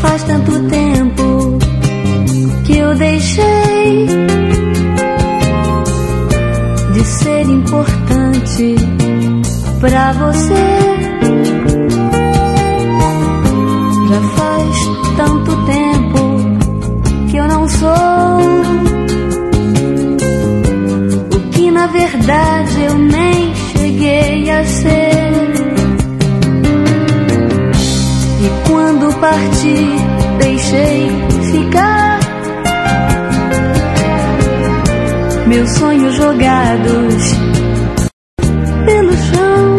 faz tanto tempo que eu deixei de ser importante pra você. Já faz tanto tempo que eu não sou o que na verdade eu nem cheguei a ser. E quando parti, deixei ficar meus sonhos jogados pelo chão,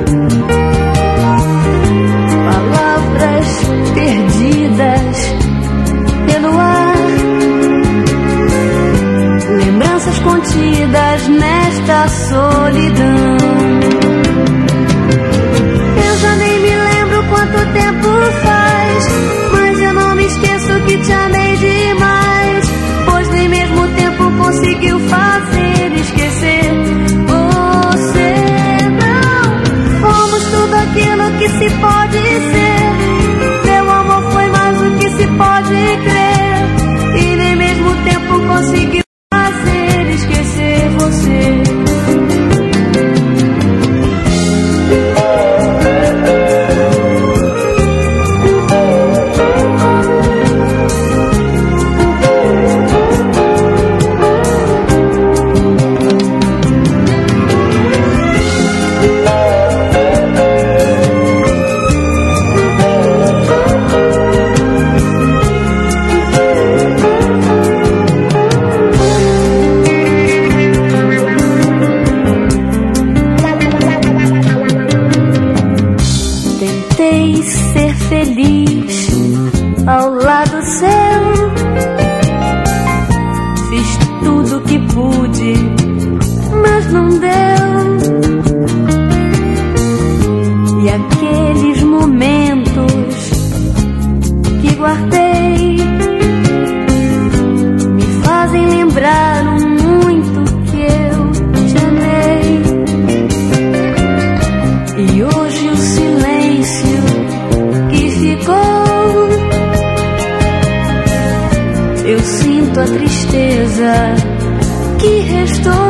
palavras perdidas pelo ar, lembranças contidas nesta solidão. Eu já nem me lembro quanto tempo faz, mas eu não me esqueço que te amei demais, pois nem mesmo o tempo conseguiu fazer esquecer você. Não fomos tudo aquilo que se pode ser, meu amor foi mais do que se pode crer, e nem mesmo o tempo conseguiu fazer esquecer você. Ao lado seu, fiz tudo que pude, mas não deu. E aqueles momentos que guardei me fazem lembrar o muito que eu te amei. E hoje o silêncio que ficou, eu sinto a tristeza que restou.